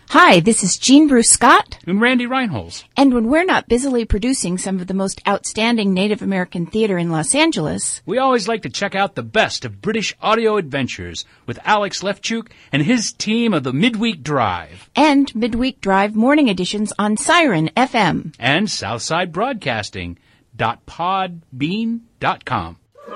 Hi, this is Jean Bruce Scott. And Randy Reinholz. And when we're not busily producing some of the most outstanding Native American theater in Los Angeles, we always like to check out the best of British audio adventures with Alex Lefchuk and his team of the Midweek Drive. And Midweek Drive morning editions on Siren FM. And Southside Broadcasting.podbean.com.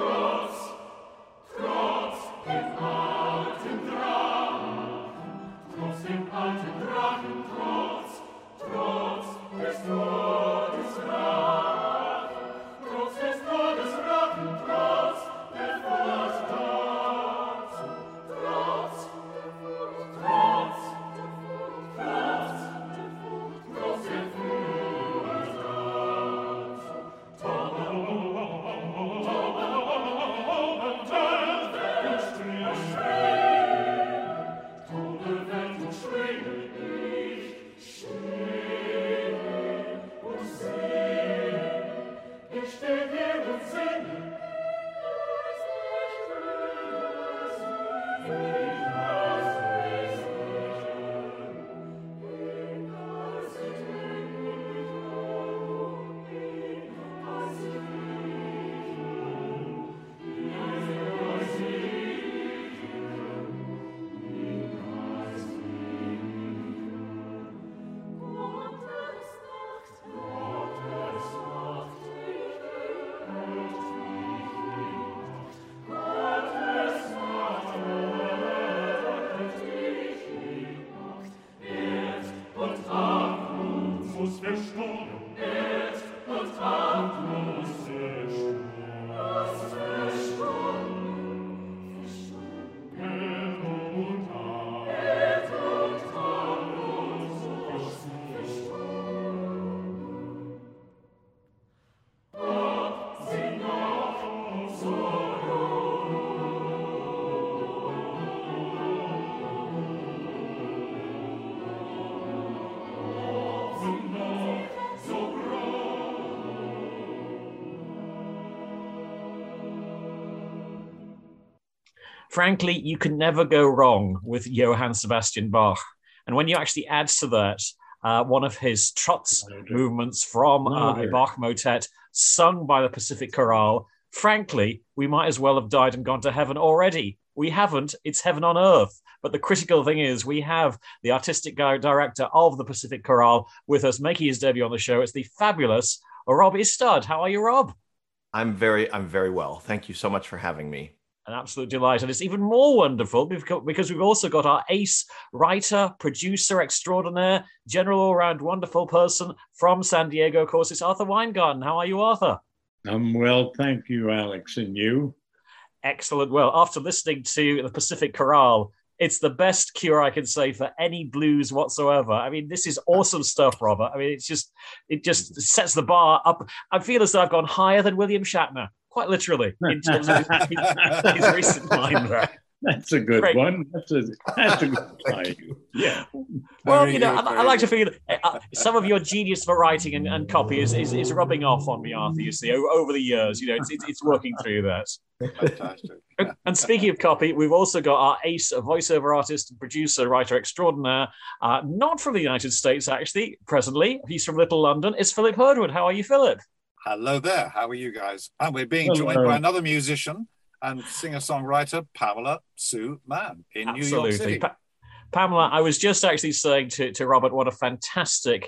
Frankly, you can never go wrong with Johann Sebastian Bach. And when you actually add to that one of his trots movements from a Bach motet sung by the Pacific Chorale, frankly, we might as well have died and gone to heaven already. We haven't. It's heaven on earth. But the critical thing is we have the artistic director of the Pacific Chorale with us making his debut on the show. It's the fabulous Rob Istad. How are you, Rob? I'm very well. Thank you so much for having me. An absolute delight. And it's even more wonderful because we've also got our ace writer, producer extraordinaire, general all-round wonderful person from San Diego. Of course, it's Arthur Weingarten. How are you, Arthur? I'm well, thank you, Alex. And you? Excellent. Well, after listening to the Pacific Chorale, it's the best cure I can say for any blues whatsoever. I mean, this is awesome stuff, Robert. I mean, it just sets the bar up. I feel as though I've gone higher than William Shatner. Quite literally, in terms of his recent line there. That's a good one. That's a good line. Yeah. Well, I like to feel some of your genius for writing and copy is rubbing off on me, Arthur. You see, over the years, it's working through that. Fantastic. And speaking of copy, we've also got our ace, a voiceover artist, producer, writer extraordinaire, not from the United States, actually, presently. He's from Little London. It's Philip Herdwood. How are you, Philip? Hello there. How are you guys? And we're being joined by another musician and singer-songwriter, Pamela Sue Mann in New York City. Pamela, I was just actually saying to Robert what a fantastic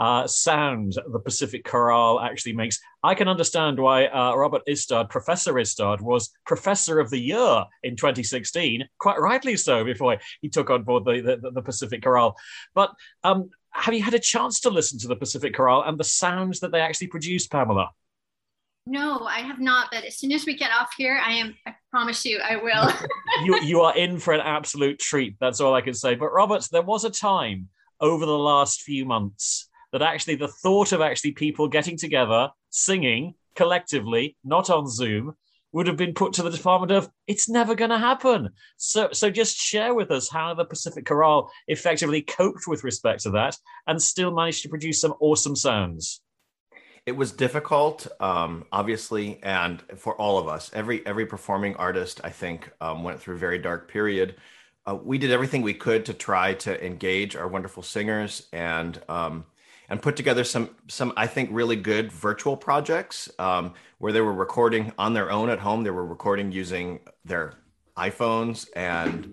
sound the Pacific Chorale actually makes. I can understand why Robert Istad, Professor Istad, was Professor of the Year in 2016, quite rightly so, before he took on board the Pacific Chorale. But have you had a chance to listen to the Pacific Chorale and the sounds that they actually produce, Pamela? No, I have not, but as soon as we get off here, I promise you, I will. you are in for an absolute treat. That's all I can say. But Robert, there was a time over the last few months that actually the thought of actually people getting together, singing collectively, not on Zoom, would have been put to the department of, it's never going to happen. So just share with us how the Pacific Chorale effectively coped with respect to that and still managed to produce some awesome sounds. It was difficult, obviously, and for all of us. Every performing artist, I think, went through a very dark period. we did everything we could to try to engage our wonderful singers and put together some I think really good virtual projects where they were recording on their own at home. They were recording using their iPhones and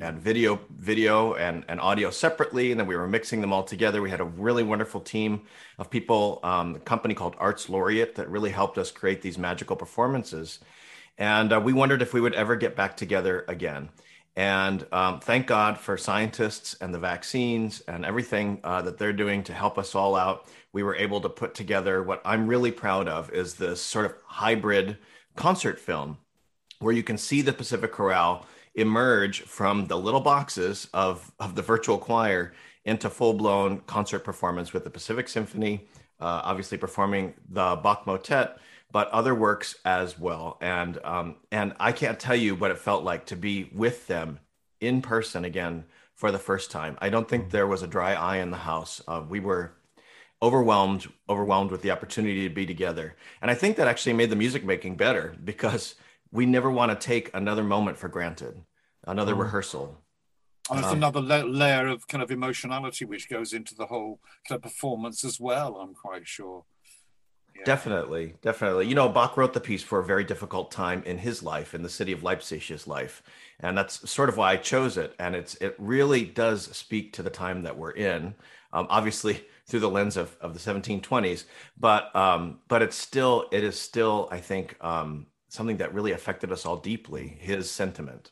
video and audio separately, and then we were mixing them all together. We had a really wonderful team of people, a company called Arts Laureate that really helped us create these magical performances. And we wondered if we would ever get back together again. And thank God for scientists and the vaccines and everything that they're doing to help us all out. We were able to put together what I'm really proud of is this sort of hybrid concert film where you can see the Pacific Chorale emerge from the little boxes of the virtual choir into full-blown concert performance with the Pacific Symphony, obviously performing the Bach Motet, but other works as well. And I can't tell you what it felt like to be with them in person again for the first time. I don't think there was a dry eye in the house. We were overwhelmed with the opportunity to be together. And I think that actually made the music making better because we never want to take another moment for granted, another rehearsal. And there's another layer of kind of emotionality which goes into the whole kind of performance as well, I'm quite sure. Yeah. Definitely. You know, Bach wrote the piece for a very difficult time in his life, in the city of Leipzig's life. And that's sort of why I chose it. And it really does speak to the time that we're in, obviously through the lens of the 1720s. But it is still, I think, something that really affected us all deeply, his sentiment.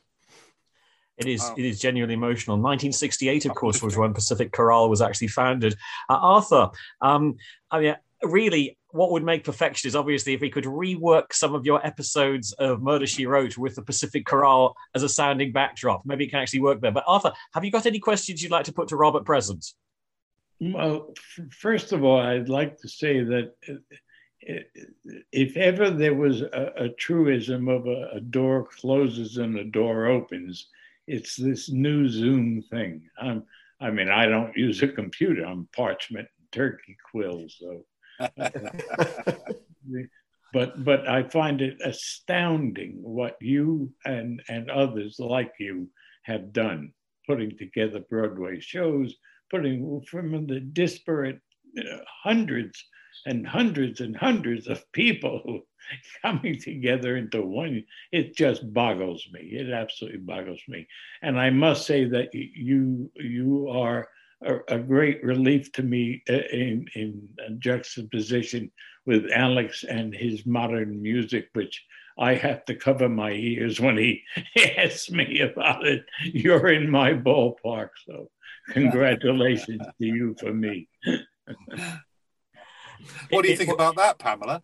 It is genuinely emotional. 1968, of course, was when Pacific Chorale was actually founded. Arthur, I mean, really, what would make perfection is obviously if we could rework some of your episodes of Murder, She Wrote with the Pacific Chorale as a sounding backdrop. Maybe it can actually work there. But Arthur, have you got any questions you'd like to put to Rob at present? Well, first of all, I'd like to say that if ever there was a truism of a door closes and a door opens, it's this new Zoom thing. I mean, I don't use a computer. I'm parchment and turkey quill, so. But I find it astounding what you and others like you have done, putting together Broadway shows, putting from the disparate hundreds and hundreds and hundreds of people coming together into one. It just boggles me. It absolutely boggles me. And I must say that you are a great relief to me in juxtaposition with Alex and his modern music, which I have to cover my ears when he asks me about it. You're in my ballpark, so congratulations to you for me. What do you think about that, Pamela?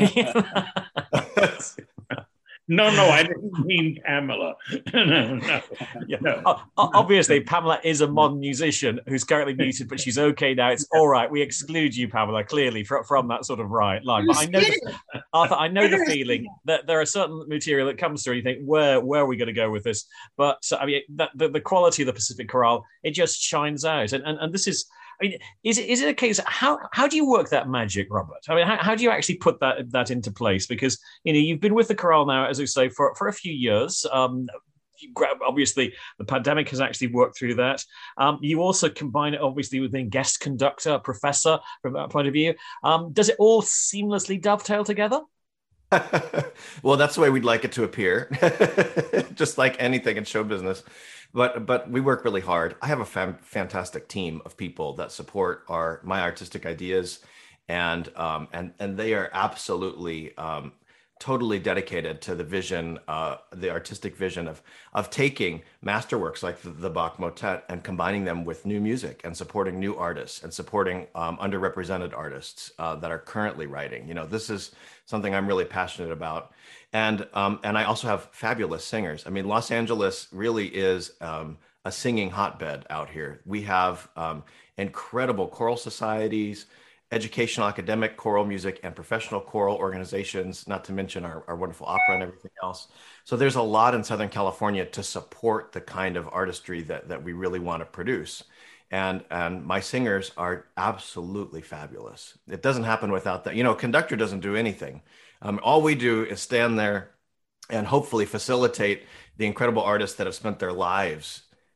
No, I didn't mean Pamela. No. Obviously, Pamela is a modern musician who's currently muted, but she's okay now. It's all right. We exclude you, Pamela, clearly from that sort of line. But I know, Arthur, I know the feeling that there are certain material that comes through and you think, where are we going to go with this? But I mean, the quality of the Pacific Chorale, it just shines out. And this is, I mean, is it a case? How do you work that magic, Robert? I mean, how do you actually put that into place? Because you've been with the chorale now, as we say, for a few years. Obviously, the pandemic has actually worked through that. You also combine it, obviously, with being guest conductor, professor, from that point of view. Does it all seamlessly dovetail together? Well, that's the way we'd like it to appear, just like anything in show business. But we work really hard. I have a fantastic team of people that support my artistic ideas, and they are absolutely totally dedicated to the vision, the artistic vision of taking masterworks like the Bach Motet and combining them with new music and supporting new artists and supporting underrepresented artists that are currently writing. This is something I'm really passionate about. And I also have fabulous singers. I mean, Los Angeles really is a singing hotbed out here. We have incredible choral societies, educational, academic choral music, and professional choral organizations, not to mention our wonderful opera and everything else. So there's a lot in Southern California to support the kind of artistry that we really want to produce. And my singers are absolutely fabulous. It doesn't happen without that. Conductor doesn't do anything. All we do is stand there and hopefully facilitate the incredible artists that have spent their lives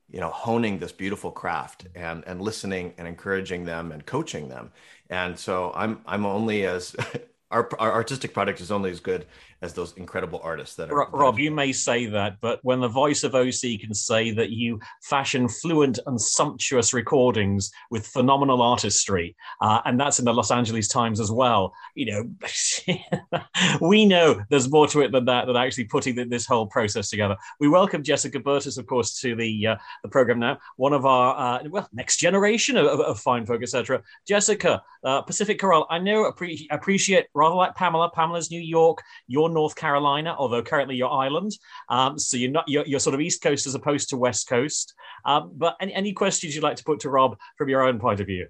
honing this beautiful craft and listening and encouraging them and coaching them. And so I'm only as our artistic product is only as good as those incredible artists that are. Rob, you may say that, but when the voice of OC can say that you fashion fluent and sumptuous recordings with phenomenal artistry, and that's in the Los Angeles Times as well, we know there's more to it than that, than actually putting this whole process together. We welcome Jessica Burtis, of course, to the program now, one of our, next generation of fine folk, etc. Jessica, Pacific Chorale, I know, appreciate, rather like Pamela's New York, your North Carolina, although currently you're Ireland. So you're sort of East Coast as opposed to West Coast. But any questions you'd like to put to Rob from your own point of view?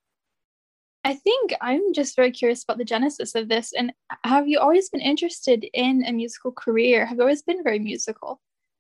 I think I'm just very curious about the genesis of this. And have you always been interested in a musical career? Have you always been very musical?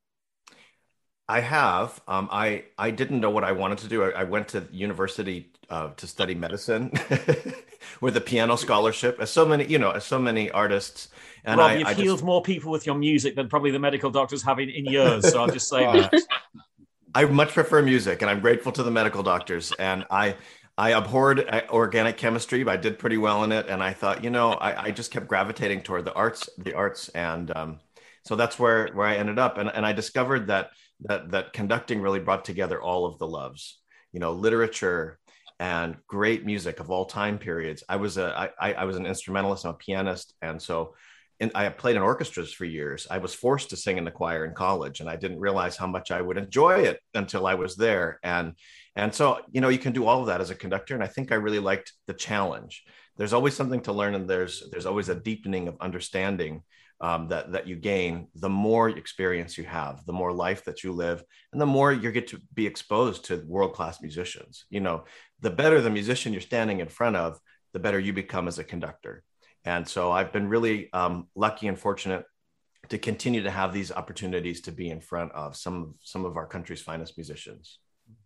I have. I didn't know what I wanted to do. I went to university to study medicine with a piano scholarship, as so many artists. And Rob, you've healed more people with your music than probably the medical doctors have in years. So I'll just say that. I much prefer music, and I'm grateful to the medical doctors. And I abhorred organic chemistry, but I did pretty well in it. And I thought, I just kept gravitating toward the arts, and so that's where I ended up. And I discovered that conducting really brought together all of the loves, literature and great music of all time periods. I was an instrumentalist, I'm a pianist, and so. And I played in orchestras for years. I was forced to sing in the choir in college, and I didn't realize how much I would enjoy it until I was there. And so, you can do all of that as a conductor. And I think I really liked the challenge. There's always something to learn, and there's always a deepening of understanding that you gain. The more experience you have, the more life that you live, and the more you get to be exposed to world-class musicians. The better the musician you're standing in front of, the better you become as a conductor. And so I've been really lucky and fortunate to continue to have these opportunities to be in front of some of our country's finest musicians.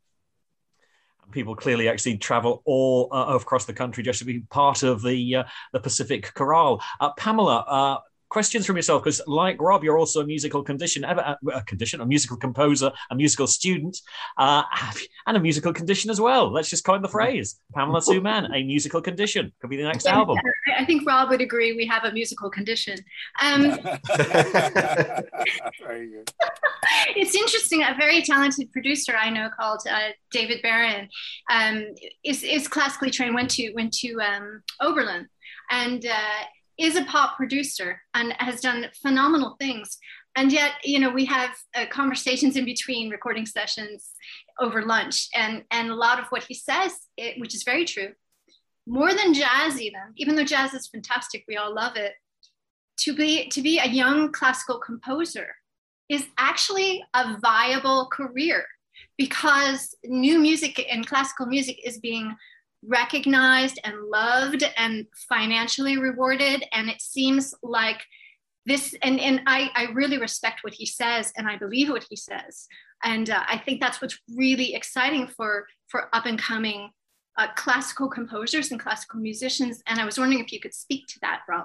People clearly actually travel all across the country just to be part of the Pacific Chorale. Pamela, questions from yourself, because like Rob, you're also a musical a musical composer, a musical student, and a musical condition as well. Let's just coin the phrase. Pamela Sue Mann, a musical condition. Could be the next album. I think Rob would agree we have a musical condition. Very good. It's interesting. A very talented producer I know called David Barron is classically trained, went to Oberlin, and is a pop producer and has done phenomenal things. And yet, we have conversations in between recording sessions over lunch. And a lot of what he says, which is very true, more than jazz even though jazz is fantastic, we all love it, to be a young classical composer is actually a viable career, because new music and classical music is being recognized and loved and financially rewarded. And it seems like this, and I really respect what he says, and I believe what he says. And I think that's what's really exciting for up and coming classical composers and classical musicians. And I was wondering if you could speak to that, Rob.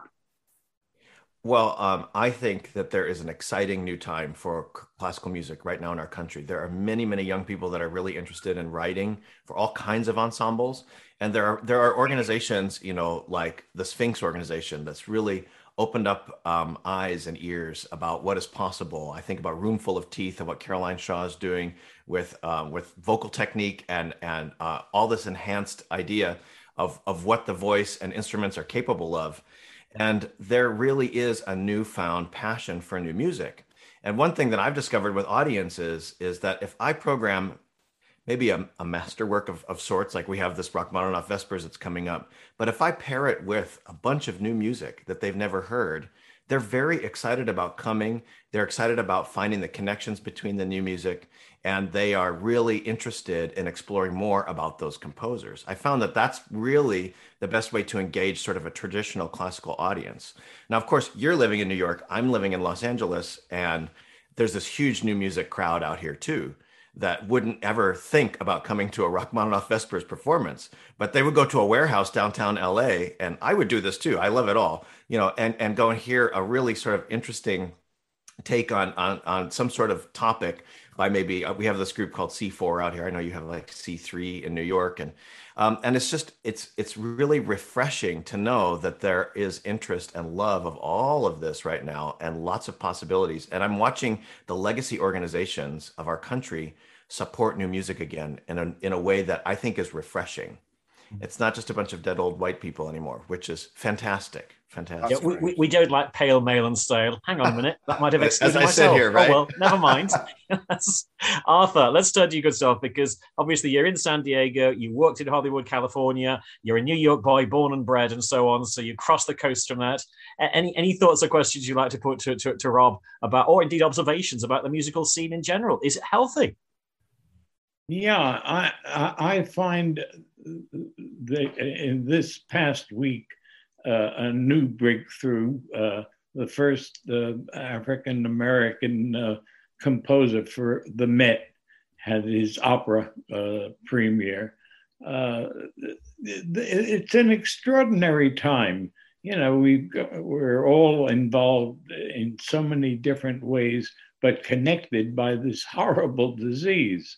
Well, I think that there is an exciting new time for classical music right now in our country. There are many, many young people that are really interested in writing for all kinds of ensembles. And there are organizations, like the Sphinx organization, that's really opened up eyes and ears about what is possible. I think about Roomful of Teeth and what Caroline Shaw is doing with vocal technique and all this enhanced idea of what the voice and instruments are capable of. And there really is a newfound passion for new music. And one thing that I've discovered with audiences is that if I program maybe a masterwork of sorts, like we have this Rachmaninoff Vespers that's coming up, but if I pair it with a bunch of new music that they've never heard, they're very excited about coming. They're excited about finding the connections between the new music, and they are really interested in exploring more about those composers. I found that that's really the best way to engage sort of a traditional classical audience. Now, of course, you're living in New York, I'm living in Los Angeles, and there's this huge new music crowd out here too that wouldn't ever think about coming to a Rachmaninoff Vespers performance, but they would go to a warehouse downtown LA, and I would do this too. I love it all, and go and hear a really sort of interesting take on some sort of topic we have this group called C4 out here. I know you have like C3 in New York, and it's really refreshing to know that there is interest and love of all of this right now, and lots of possibilities. And I'm watching the legacy organizations of our country support new music again in a way that I think is refreshing. It's not just a bunch of dead old white people anymore, which is fantastic. Fantastic. Yeah, we don't like pale, male, and stale. Hang on a minute. That might have excluded As I myself. said here, right? Oh, well, never mind. Arthur, let's turn to you, good stuff, because obviously you're in San Diego, you worked in Hollywood, California, you're a New York boy, born and bred, and so on. So you cross the coast from that. Any thoughts or questions you'd like to put to Rob about, or indeed observations about the musical scene in general? Is it healthy? Yeah, I find that in this past week, a new breakthrough. The first African American composer for the Met had his opera premiere. It's an extraordinary time. You know, we're all involved in so many different ways, but connected by this horrible disease.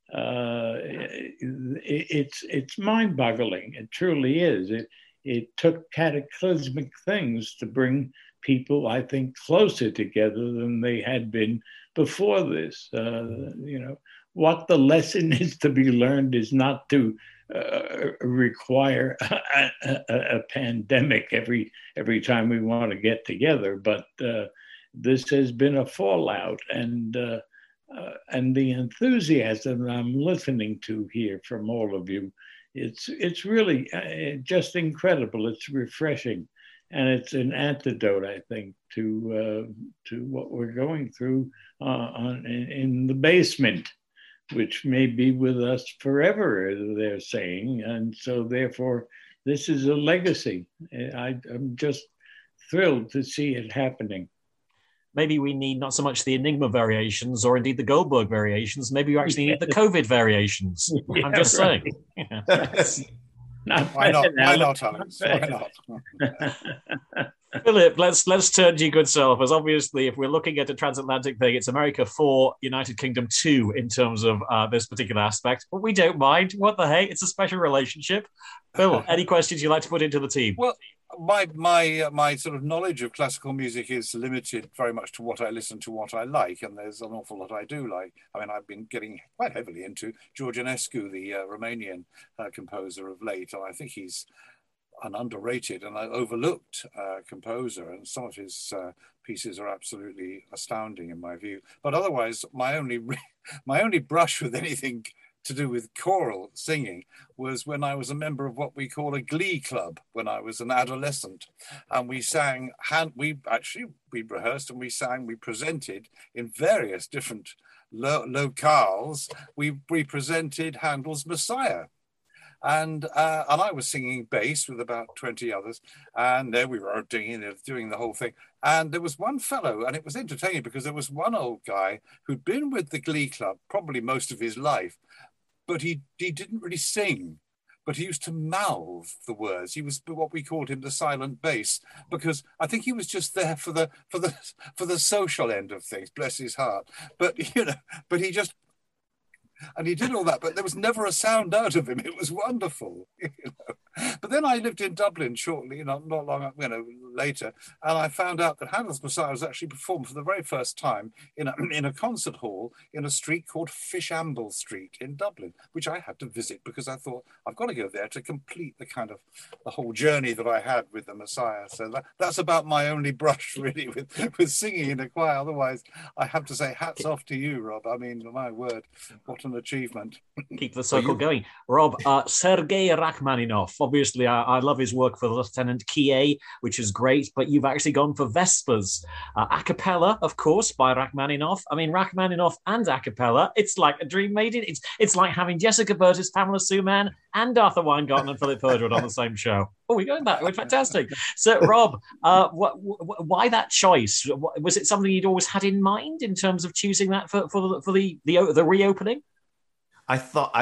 It's mind-boggling. It truly is. It took cataclysmic things to bring people, I think, closer together than they had been before this. You know, what the lesson is to be learned is not to require a pandemic every time we want to get together, but this has been a fallout, and the enthusiasm I'm listening to here from all of you, it's really just incredible. It's refreshing, and it's an antidote, I think, to what we're going through in the basement, which may be with us forever, they're saying, and so therefore this is a legacy. I'm just thrilled to see it happening. Maybe we need not so much the Enigma variations or indeed the Goldberg variations. Maybe you actually need the COVID variations. Yeah, I'm just saying. Yeah. Why not? Why not, Alex? Why not? Philip, let's turn to your good self, as obviously if we're looking at a transatlantic thing, it's America 4, United Kingdom 2 in terms of this particular aspect. But we don't mind. What the hey? It's a special relationship. Phil, any questions you'd like to put into the team? Well, my sort of knowledge of classical music is limited very much to what I listen to, what I like, and there's an awful lot I do like. I mean, I've been getting quite heavily into George Enescu, the Romanian composer of late, and I think he's an underrated and overlooked composer, and some of his pieces are absolutely astounding in my view. But otherwise, my only brush with anything to do with choral singing was when I was a member of what we call a glee club when I was an adolescent, and we sang. We rehearsed and we sang. We presented in various different locales. We presented Handel's Messiah. And I was singing bass with about 20 others, and there we were doing the whole thing. And there was one fellow, and it was entertaining because there was one old guy who'd been with the Glee Club probably most of his life, but he didn't really sing, but he used to mouth the words. He was what we called him the silent bass, because I think he was just there for the social end of things. Bless his heart. But he just. And he did all that, but there was never a sound out of him. It was wonderful, But then I lived in Dublin shortly, not long, later, and I found out that Handel's Messiah was actually performed for the very first time in a concert hall in a street called Fishamble Street in Dublin, which I had to visit because I thought I've got to go there to complete the whole journey that I had with the Messiah. So that's about my only brush really with singing in a choir. Otherwise, I have to say hats off to you, Rob. I mean, my word, what an achievement. Keep the circle going. Rob, Sergei Rachmaninoff, obviously I love his work for Lieutenant Kie, which is great, but you've actually gone for Vespers. A cappella, of course, by Rachmaninoff. I mean, Rachmaninoff and a cappella, it's like a dream made in. It's like having Jessica Burtis, Pamela Suman, and Arthur Weingarten and Philip Herdwood on the same show. Oh, we're going back. We're fantastic. So, Rob, why that choice? Was it something you'd always had in mind in terms of choosing that for the reopening? I've thought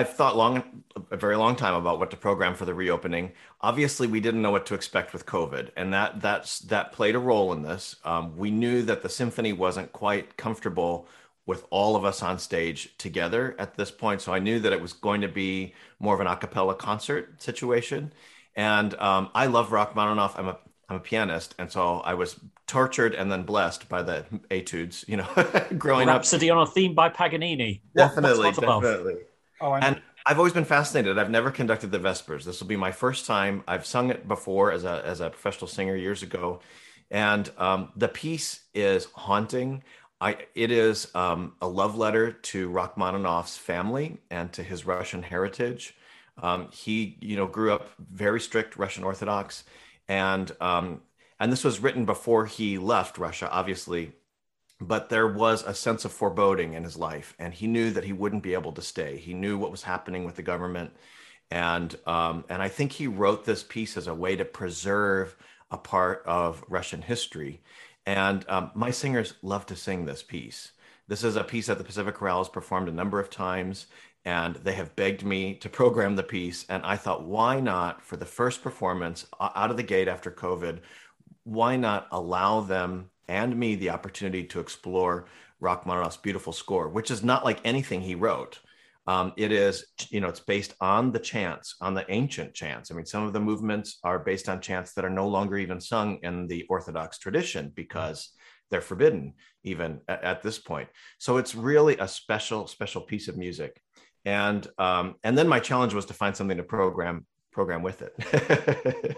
a very long time about what to program for the reopening. Obviously, we didn't know what to expect with COVID, and that played a role in this. We knew that the symphony wasn't quite comfortable with all of us on stage together at this point. So I knew that it was going to be more of an a cappella concert situation. And I love Rachmaninoff. I'm a pianist, and so I was tortured and then blessed by the etudes, you know, growing up. Rhapsody on a Theme by Paganini. Definitely, definitely. Oh, and I've always been fascinated. I've never conducted the Vespers. This will be my first time. I've sung it before as a professional singer years ago, and the piece is haunting. It is a love letter to Rachmaninoff's family and to his Russian heritage. He, grew up very strict Russian Orthodox, and this was written before he left Russia, obviously. But there was a sense of foreboding in his life, and he knew that he wouldn't be able to stay. He knew what was happening with the government, and I think he wrote this piece as a way to preserve a part of Russian history. And my singers love to sing this piece. This is a piece that the Pacific Chorale has performed a number of times, and they have begged me to program the piece. And I thought, why not, for the first performance out of the gate after COVID, why not allow them and me the opportunity to explore Rachmaninoff's beautiful score, which is not like anything he wrote. It is, it's based on the chants, on the ancient chants. I mean, some of the movements are based on chants that are no longer even sung in the Orthodox tradition because they're forbidden even at this point. So it's really a special, special piece of music. And then my challenge was to find something to program with it.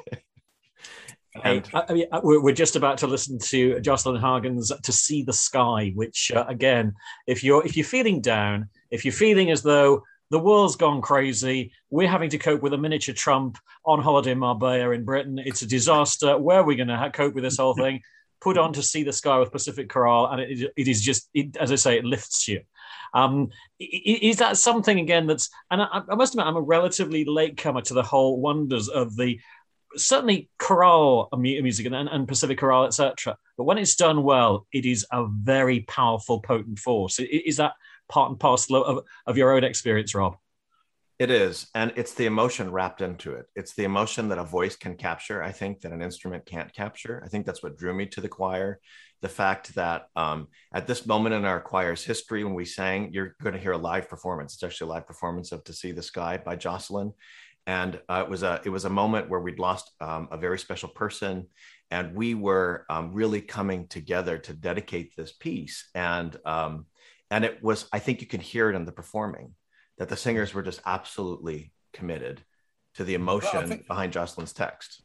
And we're just about to listen to Jocelyn Hagen's "To See the Sky," which again, if you're feeling down, if you're feeling as though the world's gone crazy, we're having to cope with a miniature Trump on holiday in Marbella in Britain. It's a disaster. Where are we going to cope with this whole thing? Put on "To See the Sky" with Pacific Chorale, and it is just, as I say, it lifts you. Is that something again that's? And I must admit, I'm a relatively latecomer to the whole wonders of the. Certainly chorale music and Pacific Chorale, etc. But when it's done well, it is a very powerful, potent force. Is that part and parcel of your own experience, Rob? It is. And it's the emotion wrapped into it. It's the emotion that a voice can capture, I think, that an instrument can't capture. I think that's what drew me to the choir. The fact that at this moment in our choir's history, when we sang, you're going to hear a live performance. It's actually a live performance of "To See the Sky" by Jocelyn. And it was a moment where we'd lost a very special person, and we were really coming together to dedicate this piece. And it was, I think you can hear it in the performing, that the singers were just absolutely committed to the emotion behind Jocelyn's text.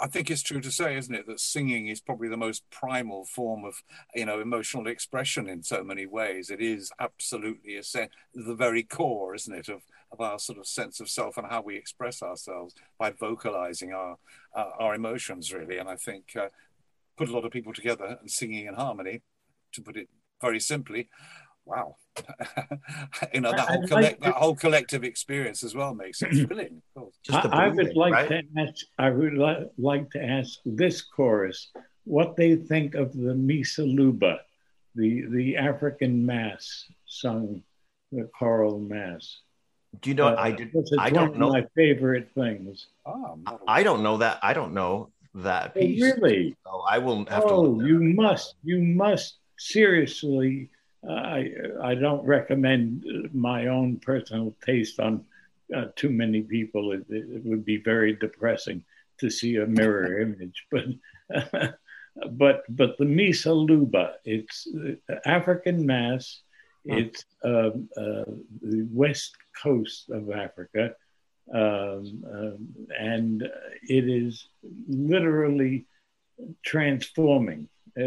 I think it's true to say, isn't it, that singing is probably the most primal form of, emotional expression in so many ways. It is absolutely the very core, isn't it, of our sort of sense of self and how we express ourselves by vocalizing our emotions, really. And I think put a lot of people together and singing in harmony, to put it very simply, wow. That whole collective experience as well makes it thrilling. I would like to ask this chorus what they think of the Misa Luba, the African mass sung, the choral mass. Do you know? I don't know. One of my favorite things. I don't know that. I don't know that piece. Oh, really? So I will have to. Oh, you must seriously. I don't recommend my own personal taste on too many people. It would be very depressing to see a mirror image. But the Misa Luba, it's African mass. It's the west coast of Africa, and it is literally transforming.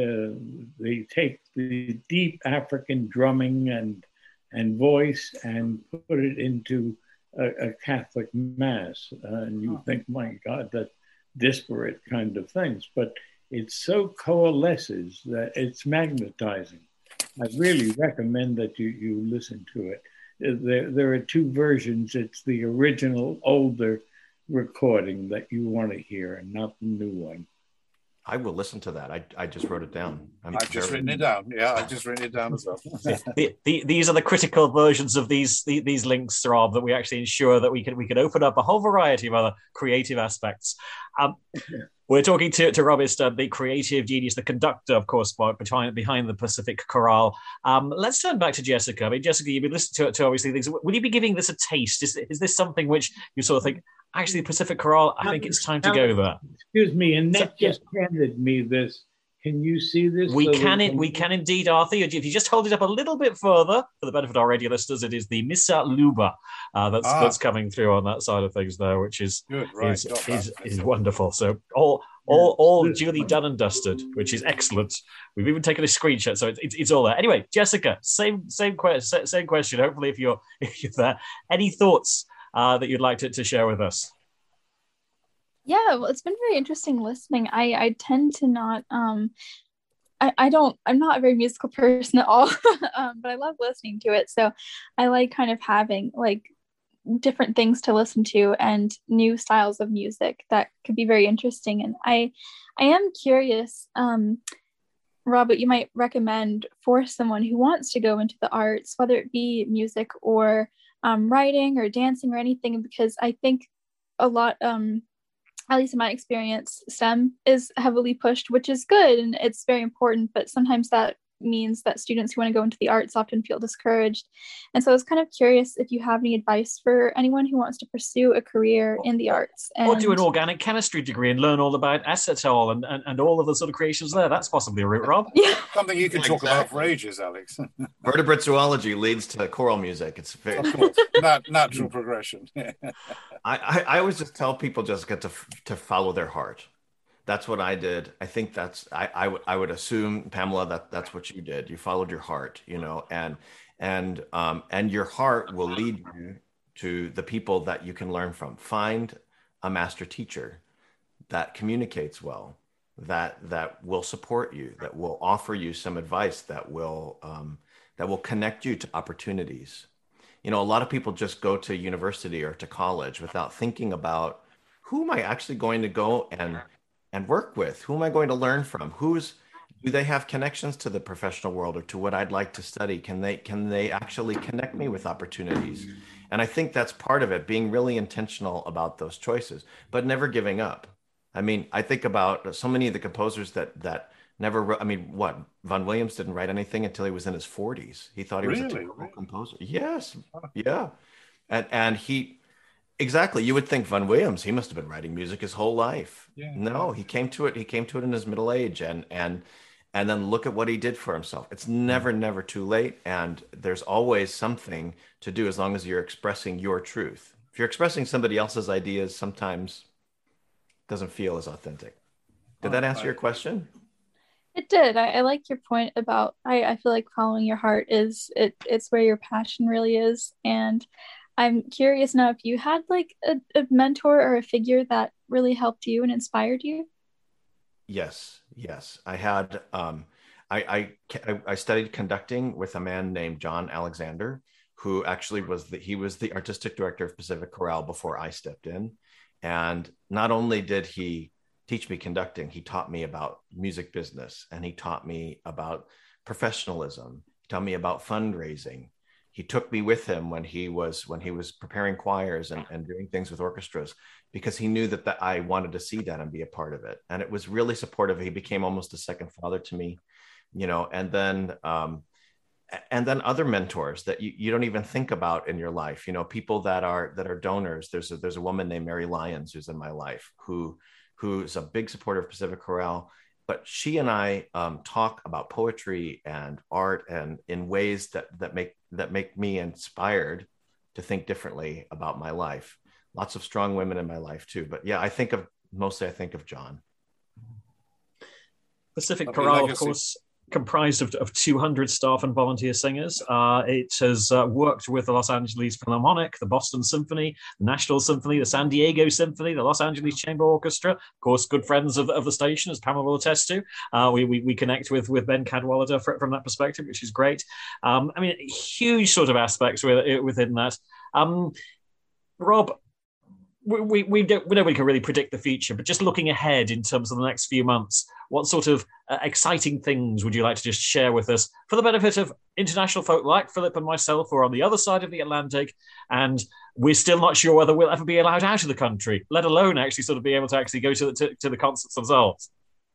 They take the deep African drumming and voice and put it into a Catholic mass, and you think, my God, that disparate kind of things, but it so coalesces that it's magnetizing. I really recommend that you listen to it. There are two versions. It's the original, older recording that you want to hear, and not the new one. I will listen to that. I just wrote it down. I've just written it down. Yeah, I've just written it down as well. These are the critical versions of these links, Rob, that we actually ensure that we can open up a whole variety of other creative aspects. We're talking to Rob Istad, the creative genius, the conductor, of course, behind the Pacific Chorale. Let's turn back to Jessica. I mean, Jessica, you've been listening to obviously things. Will you be giving this a taste? Is this something which you sort of think, actually, the Pacific Chorale, I think it's time to go there? Excuse me, Annette just handed me this. Can you see this? We can indeed, Arthur. If you just hold it up a little bit further, for the benefit of our radio listeners, it is the Misa Luba that's coming through on that side of things there, which is good, right. is wonderful. So all duly done and dusted, which is excellent. We've even taken a screenshot, so it's all there. Anyway, Jessica, same question. Hopefully, if you're there, any thoughts that you'd like to share with us? Yeah, well, it's been very interesting listening. I tend to not, I'm not a very musical person at all, but I love listening to it. So I like kind of having like different things to listen to and new styles of music that could be very interesting. And I am curious, Rob, what you might recommend for someone who wants to go into the arts, whether it be music or writing or dancing or anything, because I think a lot, at least in my experience, STEM is heavily pushed, which is good and it's very important, but sometimes that means that students who want to go into the arts often feel discouraged. And so I was kind of curious if you have any advice for anyone who wants to pursue a career in the arts. Or do an organic chemistry degree and learn all about acetol and all of the sort of creations there. That's possibly a route, Rob. Yeah. Something you can talk about for ages, Alex. Vertebrate zoology leads to choral music. It's very natural progression. I always just tell people, Jessica, to follow their heart. That's what I did. I think I would assume, Pamela, that's what you did. You followed your heart, and your heart will lead you to the people that you can learn from. Find a master teacher that communicates well, that will support you, that will offer you some advice, that will connect you to opportunities. A lot of people just go to university or to college without thinking about, who am I actually going to go and work with? Who am I going to learn from? Do they have connections to the professional world or to what I'd like to study? Can they actually connect me with opportunities? And I think that's part of it, being really intentional about those choices, but never giving up. I mean, I think about so many of the composers that never wrote. I mean, what? Vaughan Williams didn't write anything until he was in his 40s. He thought he was a terrible composer. Yes. Yeah. And he, exactly. You would think Vaughan Williams, he must have been writing music his whole life. Yeah. No, he came to it in his middle age, and then look at what he did for himself. It's never too late. And there's always something to do as long as you're expressing your truth. If you're expressing somebody else's ideas, sometimes doesn't feel as authentic. Did that answer your question? It did. I like your point about I feel like following your heart it's where your passion really is. And I'm curious now if you had like a mentor or a figure that really helped you and inspired you. Yes. I had I studied conducting with a man named John Alexander, who actually was the artistic director of Pacific Chorale before I stepped in. And not only did he teach me conducting, he taught me about music business, and he taught me about professionalism. He taught me about fundraising. He took me with him when he was preparing choirs and doing things with orchestras, because he knew that I wanted to see that and be a part of it. And it was really supportive. He became almost a second father to me, and then other mentors that you don't even think about in your life, people that are donors. There's a woman named Mary Lyons who's in my life who's a big supporter of Pacific Chorale, but she and I talk about poetry and art and in ways that make me inspired to think differently about my life. Lots of strong women in my life too, but yeah, I think of John. Pacific Chorale, of course, comprised of 200 staff and volunteer singers. It has worked with the Los Angeles Philharmonic, the Boston Symphony, the National Symphony, the San Diego Symphony, the Los Angeles Chamber Orchestra. Of course, good friends of the station, as Pamela will attest to. We connect with Ben Cadwallader from that perspective, which is great. Huge sort of aspects within that. Rob, nobody can really predict the future, but just looking ahead in terms of the next few months, what sort of exciting things would you like to just share with us for the benefit of international folk like Philip and myself, who are on the other side of the Atlantic, and we're still not sure whether we'll ever be allowed out of the country, let alone actually sort of be able to actually go to the concerts themselves?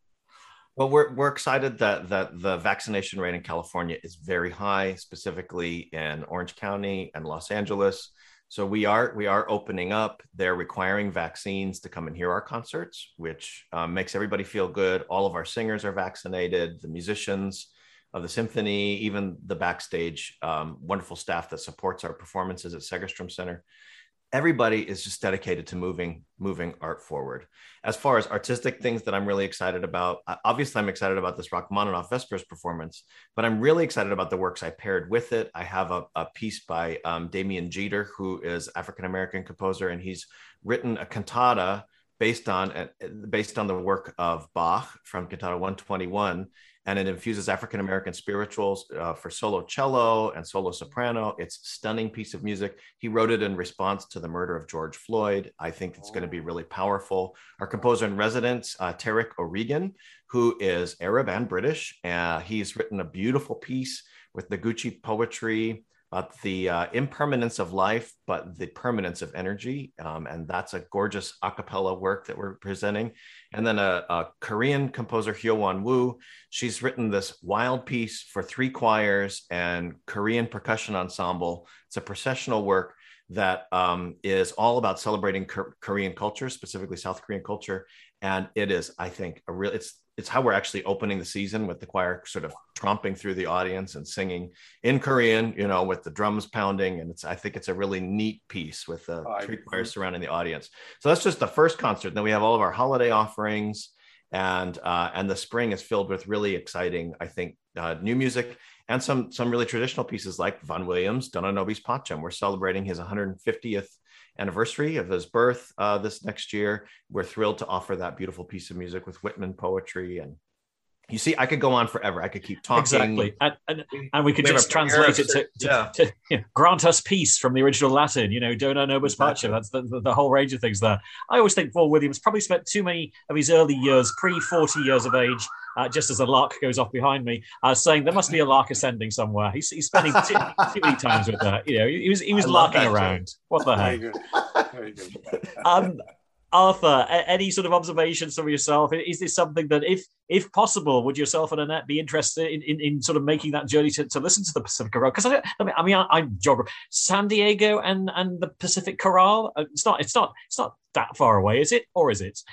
Well, we're excited that the vaccination rate in California is very high, specifically in Orange County and Los Angeles. So we are opening up. They're requiring vaccines to come and hear our concerts, which makes everybody feel good. All of our singers are vaccinated, the musicians of the symphony, even the backstage wonderful staff that supports our performances at Segerstrom Center. Everybody is just dedicated to moving art forward. As far as artistic things that I'm really excited about, obviously I'm excited about this Rachmaninoff Vespers performance, but I'm really excited about the works I paired with it. I have a piece by Damien Jeter, who is African-American composer, and he's written a cantata based on the work of Bach from Cantata 121. And it infuses African-American spirituals for solo cello and solo soprano. It's a stunning piece of music. He wrote it in response to the murder of George Floyd. I think it's going to be really powerful. Our composer in residence, Tarek O'Regan, who is Arab and British. He's written a beautiful piece with Noguchi poetry about the impermanence of life, but the permanence of energy. And that's a gorgeous a cappella work that we're presenting. And then a Korean composer, Hyo-won Woo, she's written this wild piece for 3 choirs and Korean percussion ensemble. It's a processional work that is all about celebrating Korean culture, specifically South Korean culture. And it is, I think, it's how we're actually opening the season, with the choir sort of tromping through the audience and singing in Korean, with the drums pounding. And I think it's a really neat piece with the 3 choirs surrounding the audience. So that's just the first concert. Then we have all of our holiday offerings, and the spring is filled with really exciting, I think, new music and some really traditional pieces like Vaughan Williams, Dona Nobis Pacem. We're celebrating his 150th anniversary of his birth this next year. We're thrilled to offer that beautiful piece of music with Whitman poetry. And you see, I could go on forever. I could keep talking. Exactly. And we could just translate it to grant us peace from the original Latin, Dona Nobis Pacem. That's the whole range of things there. I always think Vaughan Williams probably spent too many of his early years, pre-40 years of age, just as a lark goes off behind me, saying there must be a lark ascending somewhere. He's spending too many times with that. He was larking around. What the heck? Very good. Arthur, any sort of observations from yourself? Is this something that, if possible, would yourself and Annette be interested in sort of making that journey to listen to the Pacific Chorale? Because I'm geographer. San Diego and the Pacific Chorale. It's not that far away, is it? Or is it?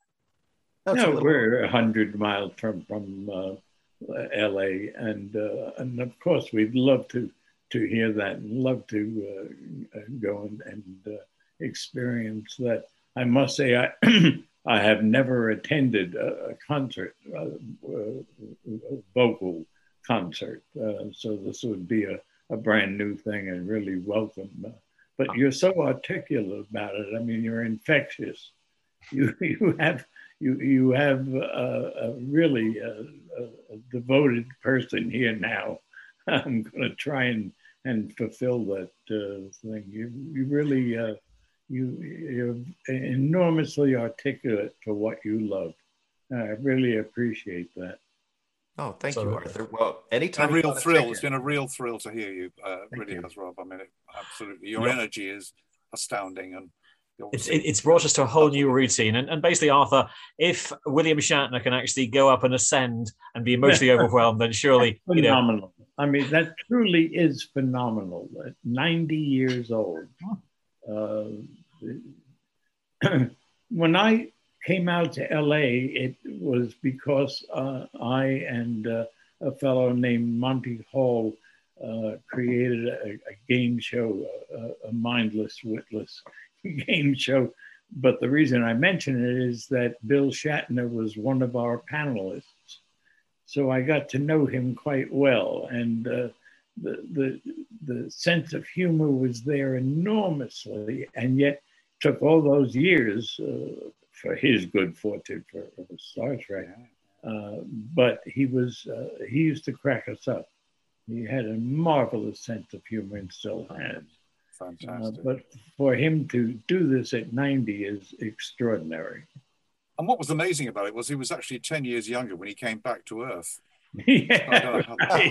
No, we're 100 miles from LA, and of course we'd love to hear that and love to go and experience that. I must say, I have never attended a concert, vocal concert. So this would be a brand new thing and really welcome. But you're so articulate about it. I mean, you're infectious. You have a really a devoted person here now. I'm going to try and fulfill that thing. You really you're enormously articulate for what you love. I really appreciate that. Oh, thank you, Arthur. Well, anytime. A real thrill. It's been a real thrill to hear you. Really has, Rob. I mean, absolutely. Your energy is astounding, and it's brought us to a whole new routine. And basically, Arthur, if William Shatner can actually go up and ascend and be emotionally overwhelmed, then surely phenomenal. I mean, that truly is phenomenal. At 90 years old. When I came out to LA, it was because I and a fellow named Monty Hall created a game show, a mindless, witless game show. But the reason I mention it is that Bill Shatner was one of our panelists. So I got to know him quite well. And the sense of humor was there enormously, and yet took all those years for his good fortune for Star Trek. But he used to crack us up. He had a marvelous sense of humor and still has. Fantastic. But for him to do this at 90 is extraordinary. And what was amazing about it was he was actually 10 years younger when he came back to Earth. Yeah.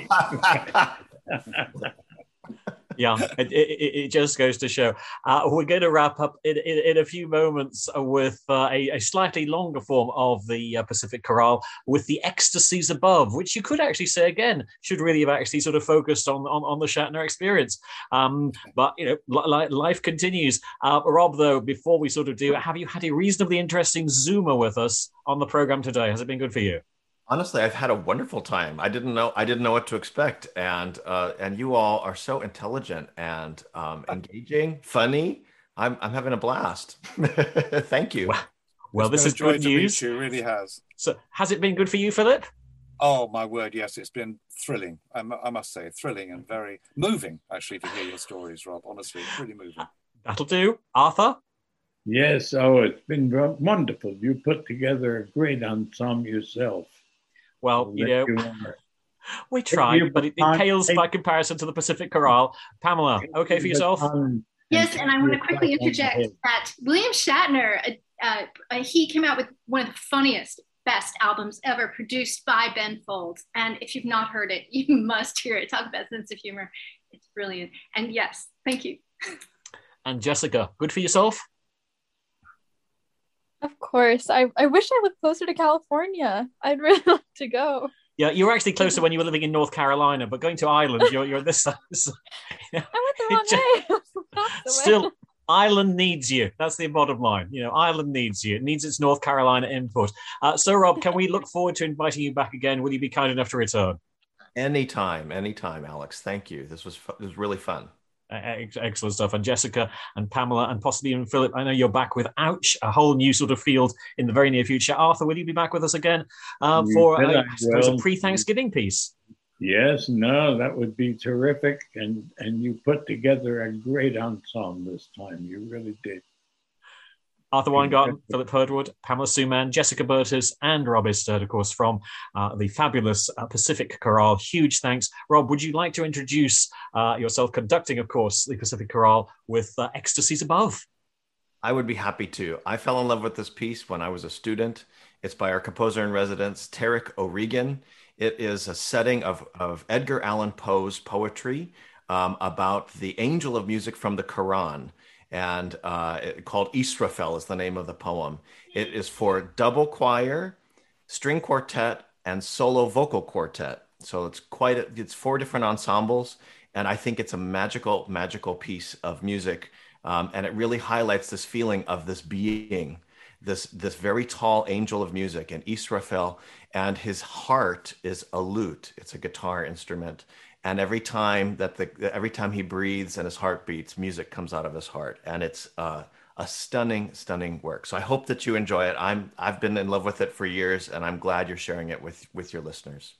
Yeah, it just goes to show. We're going to wrap up in a few moments with a slightly longer form of the Pacific Chorale with the Ecstasies Above, which you could actually say again should really have actually sort of focused on the Shatner experience. But life continues. Rob, though, before we sort of do, have you had a reasonably interesting Zoomer with us on the program today? Has it been good for you? Honestly, I've had a wonderful time. I didn't know what to expect, and you all are so intelligent and engaging, funny. I'm having a blast. Thank you. Well, this is good news. It really has. So, has it been good for you, Philip? Oh my word, yes! It's been thrilling. I must say, thrilling and very moving, actually, to hear your stories, Rob. Honestly, it's really moving. That'll do, Arthur. Yes. Oh, it's been wonderful. You put together a great ensemble yourself. Well, we tried, but it pales by comparison to the Pacific Chorale. Pamela, okay for yourself? Yes, and I want to quickly interject that William Shatner, he came out with one of the funniest, best albums ever produced by Ben Folds. And if you've not heard it, you must hear it. Talk about sense of humor. It's brilliant. And yes, thank you. And Jessica, good for yourself? Of course. I wish I lived closer to California. I'd really like to go. Yeah, you were actually closer when you were living in North Carolina, but going to Ireland, you're this side. I went the wrong way. Still, Ireland needs you. That's the bottom line. Ireland needs you. It needs its North Carolina input. So, Rob, can we look forward to inviting you back again? Will you be kind enough to return? Anytime, Alex. Thank you. This was really fun. Excellent stuff. And Jessica and Pamela and possibly even Philip, I know you're back with Ouch, a whole new sort of field in the very near future. Arthur, will you be back with us again for I suppose a pre-Thanksgiving piece? Yes, no, that would be terrific. And you put together a great ensemble this time. You really did. Arthur Weingarten, Philip Herdwood, Pamela Suman, Jessica Burtis, and Rob Istard, of course, from the fabulous Pacific Chorale. Huge thanks. Rob, would you like to introduce yourself conducting, of course, the Pacific Chorale with Ecstasies Above? I would be happy to. I fell in love with this piece when I was a student. It's by our composer in residence, Tarek O'Regan. It is a setting of Edgar Allan Poe's poetry about the angel of music from the Quran. And called Israfel is the name of the poem. It is for double choir, string quartet, and solo vocal quartet. So it's 4 different ensembles, and I think it's a magical piece of music, and it really highlights this feeling of this being, this very tall angel of music, and Israfel, and his heart is a lute. It's a guitar instrument. And every time he breathes and his heart beats, music comes out of his heart. And it's a a stunning work. So I hope that you enjoy it. I've been in love with it for years, and I'm glad you're sharing it with your listeners.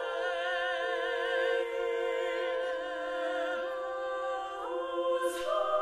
Oh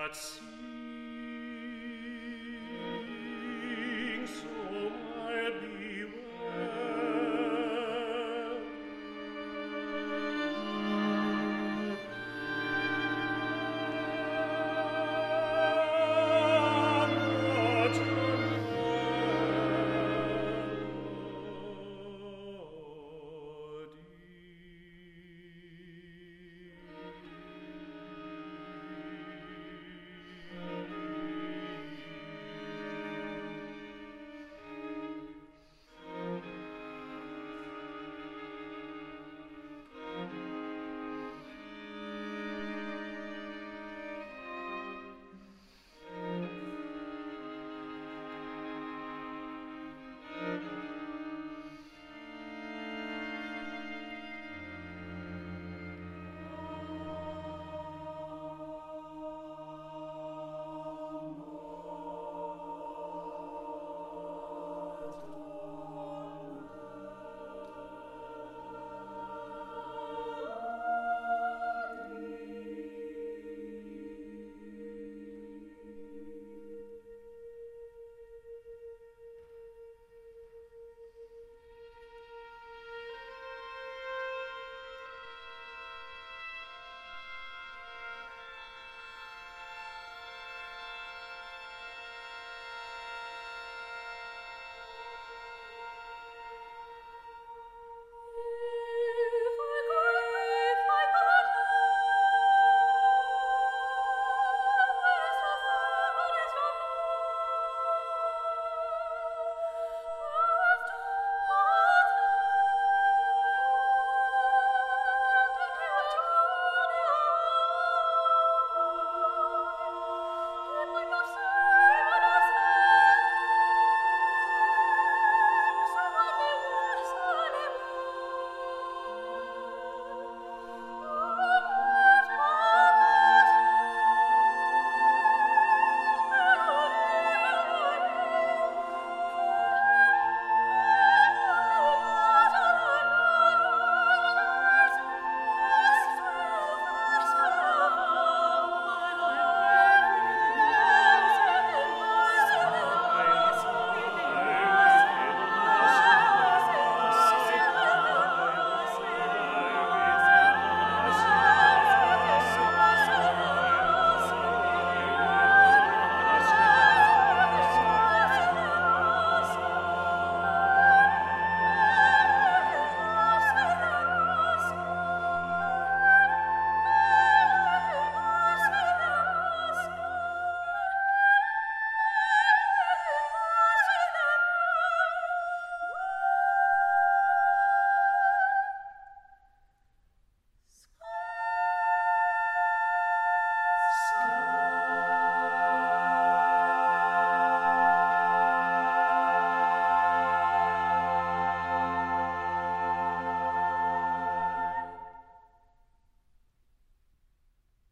nuts.